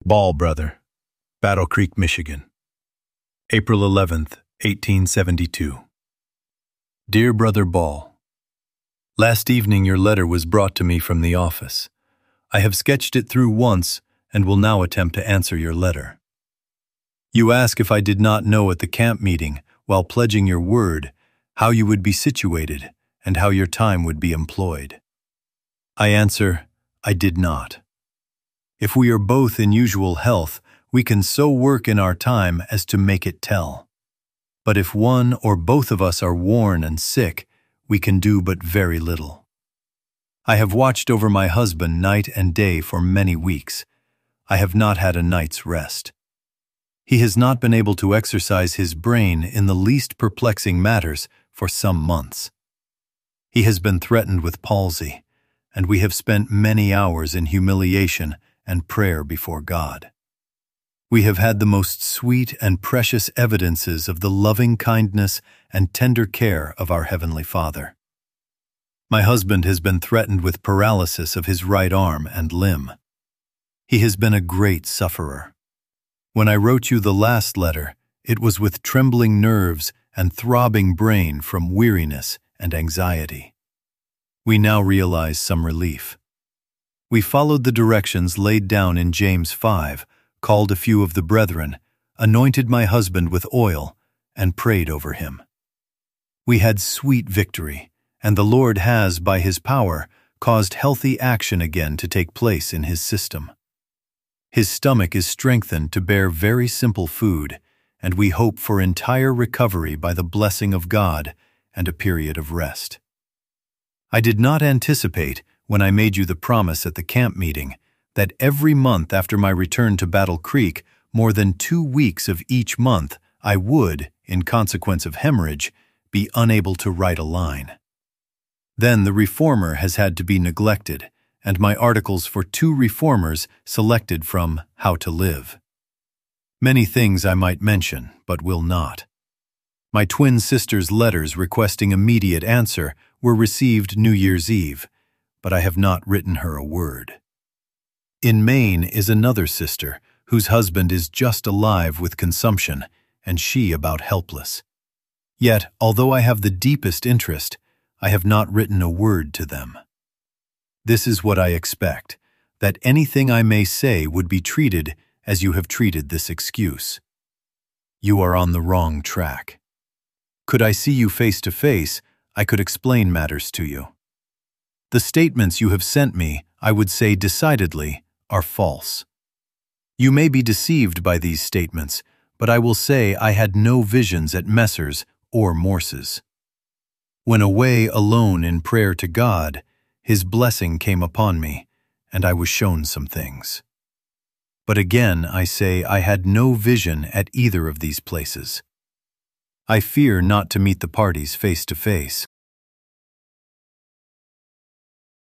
Ball Brother, Battle Creek, Michigan. April 11th, 1872. Dear Brother Ball, last evening your letter was brought to me from the office. I have sketched it through once and will now attempt to answer your letter. You ask if I did not know at the camp meeting, while pledging your word, how you would be situated and how your time would be employed. I answer, I did not. If we are both in usual health, we can so work in our time as to make it tell. But if one or both of us are worn and sick, we can do but very little. I have watched over my husband night and day for many weeks. I have not had a night's rest. He has not been able to exercise his brain in the least perplexing matters for some months. He has been threatened with palsy, and we have spent many hours in humiliation and prayer before God. We have had the most sweet and precious evidences of the loving kindness and tender care of our Heavenly Father. My husband has been threatened with paralysis of his right arm and limb. He has been a great sufferer. When I wrote you the last letter, it was with trembling nerves and throbbing brain from weariness and anxiety. We now realize some relief. We followed the directions laid down in James 5, called a few of the brethren, anointed my husband with oil, and prayed over him. We had sweet victory, and the Lord has, by His power, caused healthy action again to take place in his system. His stomach is strengthened to bear very simple food, and we hope for entire recovery by the blessing of God and a period of rest. I did not anticipate, when I made you the promise at the camp meeting, that every month after my return to Battle Creek, more than 2 weeks of each month, I would, in consequence of hemorrhage, be unable to write a line. Then the reformer has had to be neglected, and my articles for 2 reformers selected from How to Live. Many things I might mention, but will not. My twin sister's letters requesting immediate answer were received New Year's Eve, but I have not written her a word. In Maine is another sister whose husband is just alive with consumption, and she about helpless. Yet, although I have the deepest interest, I have not written a word to them. This is what I expect, that anything I may say would be treated as you have treated this excuse. You are on the wrong track. Could I see you face to face, I could explain matters to you. The statements you have sent me, I would say decidedly, are false. You may be deceived by these statements, but I will say I had no visions at Messrs or Morse's. When away alone in prayer to God, His blessing came upon me, and I was shown some things. But again I say I had no vision at either of these places. I fear not to meet the parties face to face.